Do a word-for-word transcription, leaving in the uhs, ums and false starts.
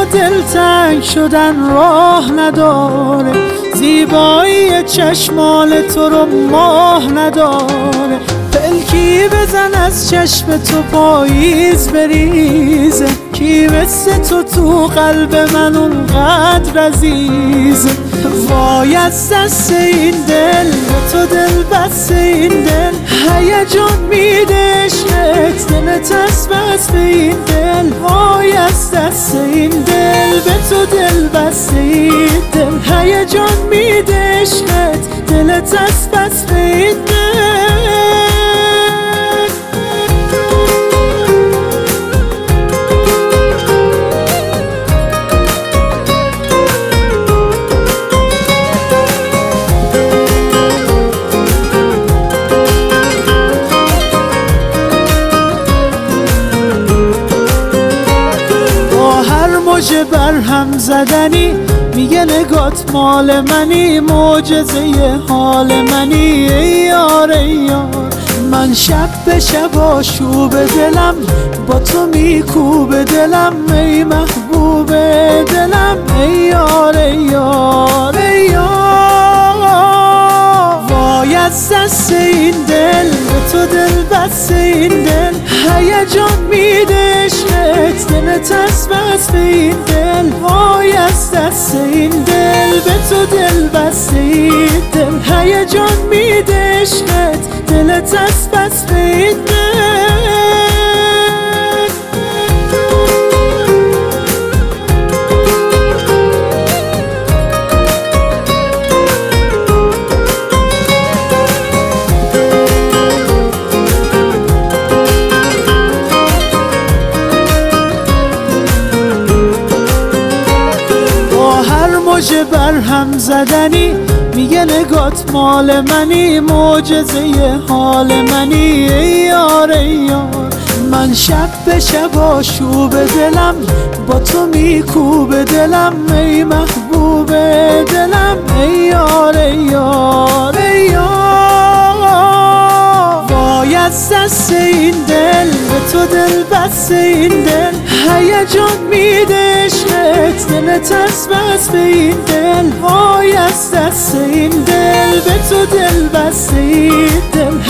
دلتنگ شدن راه نداره، زیبایی چشمان تو رو ماه نداره. پلکی بزن از چشم تو پاییز بریزه، کی مثل تو تو قلب من اونقدر عزیزه. وای از دست این دل به تو دل بست این دل، هیجان میده عشقت دلت از بس به این دل. وای از دست این دل به تو دل بست این دل، هیجان میده عشقت دلت از بس به این دل. موجه بر هم زدنی میگه نگات مال منی، معجزه حال منی ای یار ای یار. من شب به شب آشوب دلم با تو میکوب دلم، ای محبوب دلم ای یار ای یار ای یار. وای از دست این دل به تو دل بست این دل، هیجان میده عشقت دلت از بس به این دل. وای از دست این دل به تو دل بست این دل، هیجان میده عشقت دلت از بس به این دل. موجه بر هم زدنی میگه نگات مال منی، معجزه حال منی ای یار ای یار. من شب به شب آشوب دلم با تو میکوب دلم، ای محبوب دلم ای یار ای یار ای یار. وای از دست این دل به تو دل بست این دل، هیجان میده عشقت دلت از بس به این دل. وای از دست این دل به تو دل بست این دل،